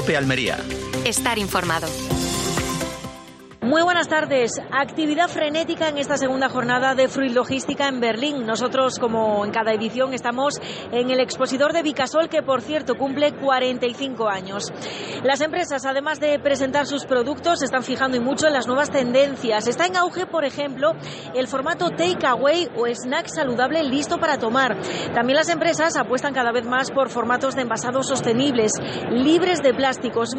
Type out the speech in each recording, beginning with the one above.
COPE Almería. Estar informado. Muy buenas tardes. Actividad frenética en esta segunda jornada de Fruit Logística en Berlín. Nosotros, como en cada edición, estamos en el expositor de Vicasol, que por cierto cumple 45 años. Las empresas, además de presentar sus productos, se están fijando y mucho en las nuevas tendencias. Está en auge, por ejemplo, el formato takeaway o snack saludable listo para tomar. También las empresas apuestan cada vez más por formatos de envasados sostenibles, libres de plásticos.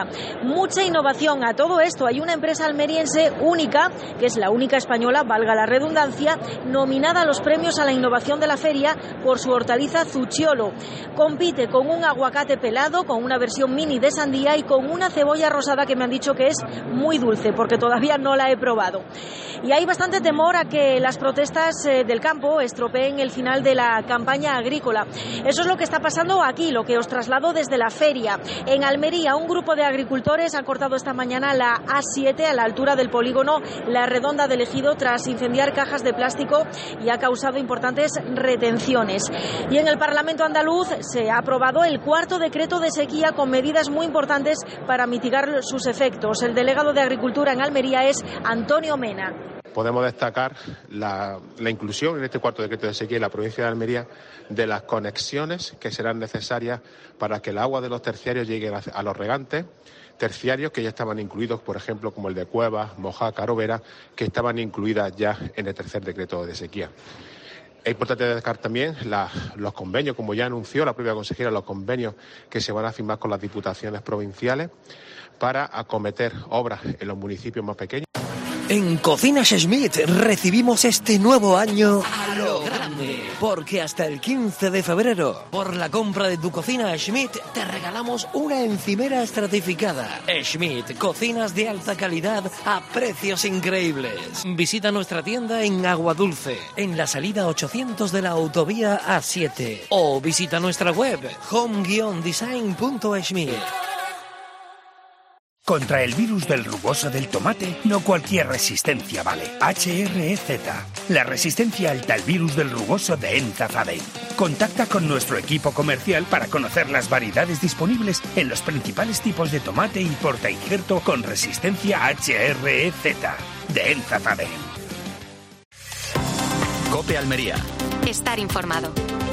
Mucha innovación. A todo esto hay una empresa almeriense única, que es la única española, valga la redundancia, nominada a los premios a la innovación de la feria por su hortaliza Zucchiolo. Compite con un aguacate pelado, con una versión mini de sandía y con una cebolla rosada que me han dicho que es muy dulce, porque todavía no la he probado. Y hay bastante temor a que las protestas del campo estropeen el final de la campaña agrícola. Eso es lo que está pasando aquí, lo que os traslado desde la feria. En Almería, un grupo de agricultores ha cortado esta mañana la A7 a la altura del polígono La Redonda del Ejido tras incendiar cajas de plástico y ha causado importantes retenciones. Y en el Parlamento andaluz se ha aprobado el cuarto decreto de sequía con medidas muy importantes para mitigar sus efectos. El delegado de Agricultura en Almería es Antonio Mena. Podemos destacar la inclusión en este cuarto decreto de sequía en la provincia de Almería de las conexiones que serán necesarias para que el agua de los terciarios llegue a los regantes, terciarios que ya estaban incluidos, por ejemplo, como el de Cuevas, Mojácar o Vera, que estaban incluidas ya en el tercer decreto de sequía. Es importante destacar también los convenios, como ya anunció la propia consejera, los convenios que se van a firmar con las diputaciones provinciales para acometer obras en los municipios más pequeños. En Cocinas Schmidt recibimos este nuevo año a lo grande, porque hasta el 15 de febrero, por la compra de tu cocina Schmidt, te regalamos una encimera estratificada. Schmidt, cocinas de alta calidad a precios increíbles. Visita nuestra tienda en Aguadulce, en la salida 800 de la autovía A7, o visita nuestra web home-design.schmidt. Contra el virus del rugoso del tomate, no cualquier resistencia vale. HREZ, la resistencia alta al virus del rugoso de Enzafaden. Contacta con nuestro equipo comercial para conocer las variedades disponibles en los principales tipos de tomate y portainjerto con resistencia HREZ de Enzafaden. COPE Almería. Estar informado.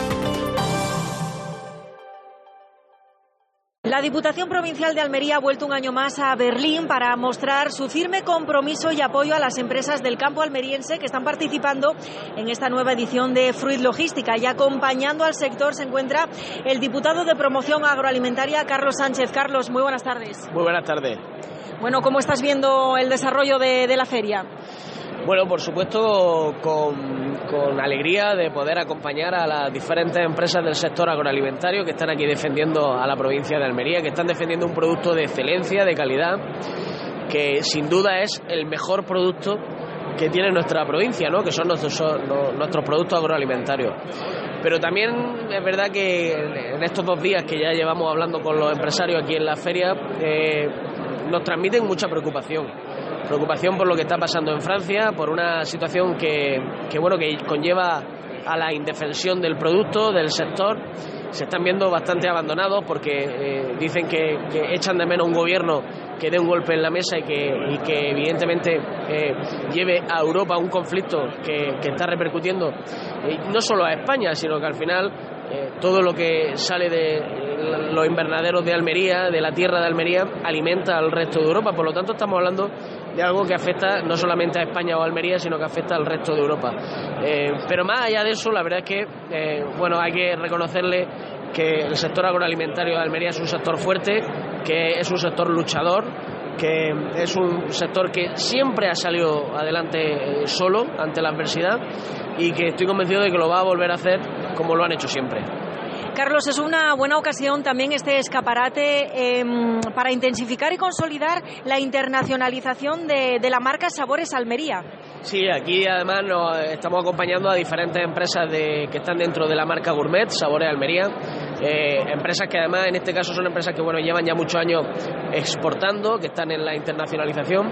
La Diputación Provincial de Almería ha vuelto un año más a Berlín para mostrar su firme compromiso y apoyo a las empresas del campo almeriense que están participando en esta nueva edición de Fruit Logística. Y acompañando al sector se encuentra el diputado de Promoción Agroalimentaria, Carlos Sánchez. Carlos, muy buenas tardes. Muy buenas tardes. Bueno, ¿cómo estás viendo el desarrollo de la feria? Bueno, por supuesto, con alegría de poder acompañar a las diferentes empresas del sector agroalimentario que están aquí defendiendo a la provincia de Almería, que están defendiendo un producto de excelencia, de calidad, que sin duda es el mejor producto que tiene nuestra provincia, ¿no? Que son nuestros productos agroalimentarios. Pero también es verdad que en estos 2 días que ya llevamos hablando con los empresarios aquí en la feria, nos transmiten mucha preocupación por lo que está pasando en Francia, por una situación que conlleva a la indefensión del producto, del sector. Se están viendo bastante abandonados porque dicen que echan de menos un gobierno que dé un golpe en la mesa y que evidentemente lleve a Europa a un conflicto que está repercutiendo no solo a España, sino que al final todo lo que sale de los invernaderos de Almería, de la tierra de Almería, alimenta al resto de Europa. Por lo tanto, estamos hablando de algo que afecta no solamente a España o a Almería, sino que afecta al resto de Europa. Pero más allá de eso, la verdad es que hay que reconocerle que el sector agroalimentario de Almería es un sector fuerte, que es un sector luchador, que es un sector que siempre ha salido adelante solo ante la adversidad y que estoy convencido de que lo va a volver a hacer como lo han hecho siempre. Carlos, es una buena ocasión también este escaparate para intensificar y consolidar la internacionalización de la marca Sabores Almería. Sí, aquí además nos estamos acompañando a diferentes empresas que están dentro de la marca Gourmet, Sabores Almería, empresas que además en este caso son empresas que llevan ya muchos años exportando, que están en la internacionalización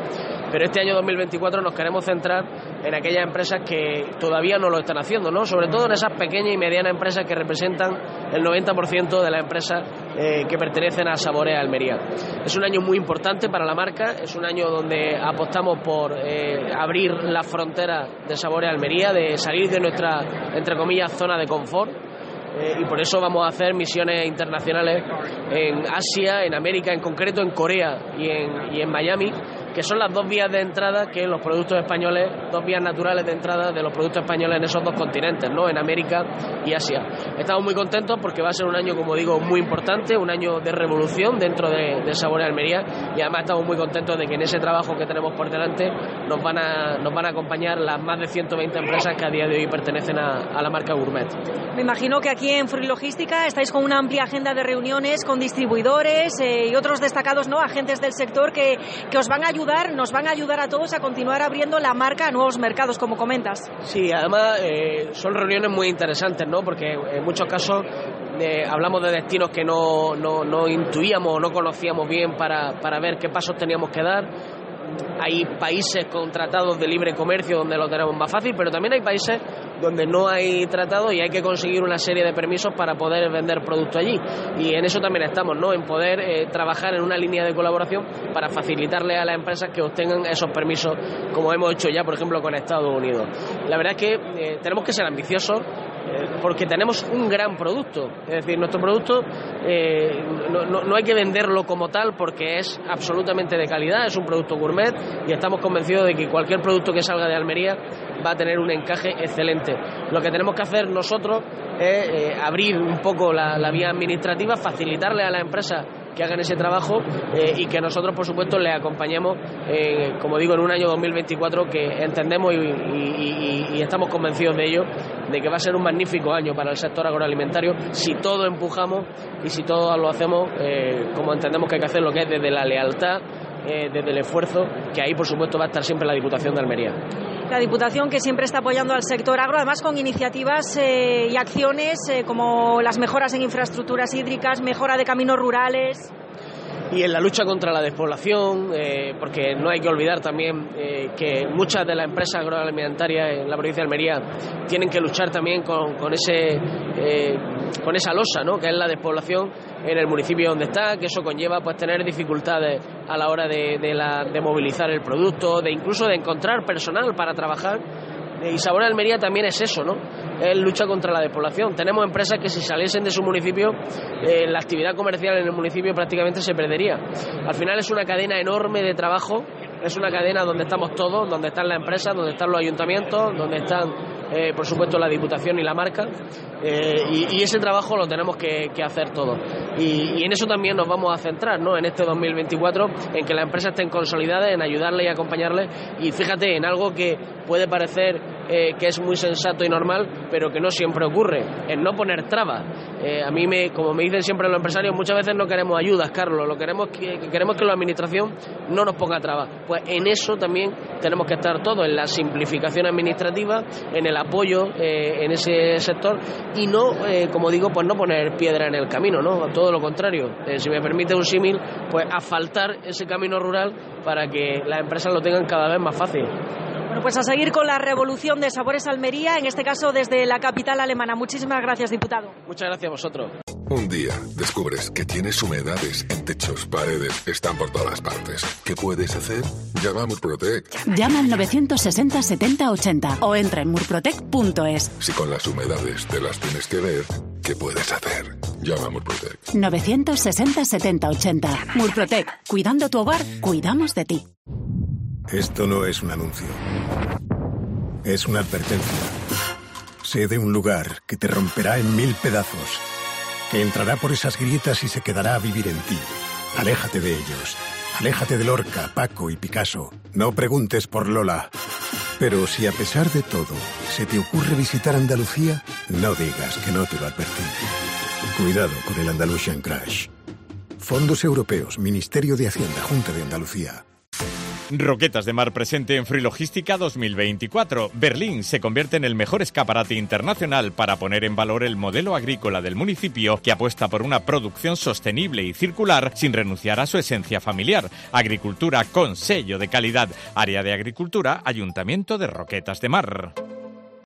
pero este año 2024 nos queremos centrar en aquellas empresas que todavía no lo están haciendo, ¿no? Sobre todo en esas pequeñas y medianas empresas que representan el 90% de las empresas que pertenecen a Saborea Almería. Es un año muy importante para la marca, es un año donde apostamos por abrir las fronteras de Saborea Almería, de salir de nuestra, entre comillas, zona de confort. Y por eso vamos a hacer misiones internacionales en Asia, en América, en concreto en Corea y en Miami, que son las dos vías de entrada que los productos españoles, dos vías naturales de entrada de los productos españoles en esos dos continentes, ¿no? En América y Asia. Estamos muy contentos porque va a ser un año, como digo, muy importante, un año de revolución dentro de Saborea Almería, y además estamos muy contentos de que en ese trabajo que tenemos por delante nos van a acompañar las más de 120 empresas que a día de hoy pertenecen a la marca Gourmet. Me imagino que aquí en Fruit Logística estáis con una amplia agenda de reuniones con distribuidores y otros destacados, ¿no?, agentes del sector que os van a ayudar, nos van a ayudar a todos a continuar abriendo la marca a nuevos mercados, como comentas. Sí, además son reuniones muy interesantes, ¿no?, porque en muchos casos hablamos de destinos que no intuíamos o no conocíamos bien para ver qué pasos teníamos que dar. Hay países con tratados de libre comercio donde lo tenemos más fácil, pero también hay países donde no hay tratado y hay que conseguir una serie de permisos para poder vender producto allí. Y en eso también estamos, ¿no?, en poder trabajar en una línea de colaboración para facilitarle a las empresas que obtengan esos permisos, como hemos hecho ya, por ejemplo, con Estados Unidos. La verdad es que tenemos que ser ambiciosos, porque tenemos un gran producto. Es decir, nuestro producto no hay que venderlo como tal porque es absolutamente de calidad, es un producto gourmet y estamos convencidos de que cualquier producto que salga de Almería va a tener un encaje excelente. Lo que tenemos que hacer nosotros es abrir un poco la vía administrativa, facilitarle a las empresas que hagan ese trabajo y que nosotros, por supuesto, les acompañemos, como digo, en un año 2024 que entendemos y estamos convencidos de ello, de que va a ser un magnífico año para el sector agroalimentario si todos empujamos y si todos lo hacemos como entendemos que hay que hacer, lo que es desde la lealtad, desde el esfuerzo, que ahí, por supuesto, va a estar siempre la Diputación de Almería. La Diputación, que siempre está apoyando al sector agro, además con iniciativas y acciones como las mejoras en infraestructuras hídricas, mejora de caminos rurales. Y en la lucha contra la despoblación, porque no hay que olvidar también que muchas de las empresas agroalimentarias en la provincia de Almería tienen que luchar también con esa losa, ¿no?, que es la despoblación en el municipio donde está, que eso conlleva pues tener dificultades a la hora de movilizar el producto, de incluso de encontrar personal para trabajar. Y Saborea Almería también es eso, ¿no?, es lucha contra la despoblación. Tenemos empresas que si saliesen de su municipio, la actividad comercial en el municipio prácticamente se perdería. Al final es una cadena enorme de trabajo, es una cadena donde estamos todos, donde están las empresas, donde están los ayuntamientos, donde están, por supuesto, la Diputación y la marca, y ese trabajo lo tenemos que hacer todos. Y en eso también nos vamos a centrar, ¿no?, en este 2024, en que las empresas estén consolidadas, en ayudarles y acompañarles, y fíjate, en algo que puede parecer que es muy sensato y normal, pero que no siempre ocurre, en no poner trabas. A mí, como me dicen siempre los empresarios, muchas veces no queremos ayudas, Carlos, queremos que la administración no nos ponga trabas. Pues en eso también tenemos que estar todos, en la simplificación administrativa, en el apoyo en ese sector, y no, como digo, pues no poner piedra en el camino, ¿no?, todo lo contrario. Si me permite un símil, pues asfaltar ese camino rural para que las empresas lo tengan cada vez más fácil. Bueno, pues a seguir con la revolución de Sabores Almería, en este caso desde la capital alemana. Muchísimas gracias, diputado. Muchas gracias a vosotros. Un día descubres que tienes humedades en techos, paredes, están por todas partes. ¿Qué puedes hacer? Llama a Murprotec. Llama al 960 70 80 o entra en murprotec.es. Si con las humedades te las tienes que ver, ¿qué puedes hacer? Llama a Murprotec. 960 70 80. Murprotec. Cuidando tu hogar, cuidamos de ti. Esto no es un anuncio. Es una advertencia. Sé de un lugar que te romperá en 1000 pedazos, que entrará por esas grietas y se quedará a vivir en ti. Aléjate de ellos. Aléjate de Lorca, Paco y Picasso. No preguntes por Lola. Pero si a pesar de todo se te ocurre visitar Andalucía, no digas que no te lo advertí. Cuidado con el Andalusian Crash. Fondos Europeos, Ministerio de Hacienda, Junta de Andalucía. Roquetas de Mar presente en Free Logística 2024. Berlín se convierte en el mejor escaparate internacional para poner en valor el modelo agrícola del municipio, que apuesta por una producción sostenible y circular sin renunciar a su esencia familiar. Agricultura con sello de calidad. Área de Agricultura, Ayuntamiento de Roquetas de Mar.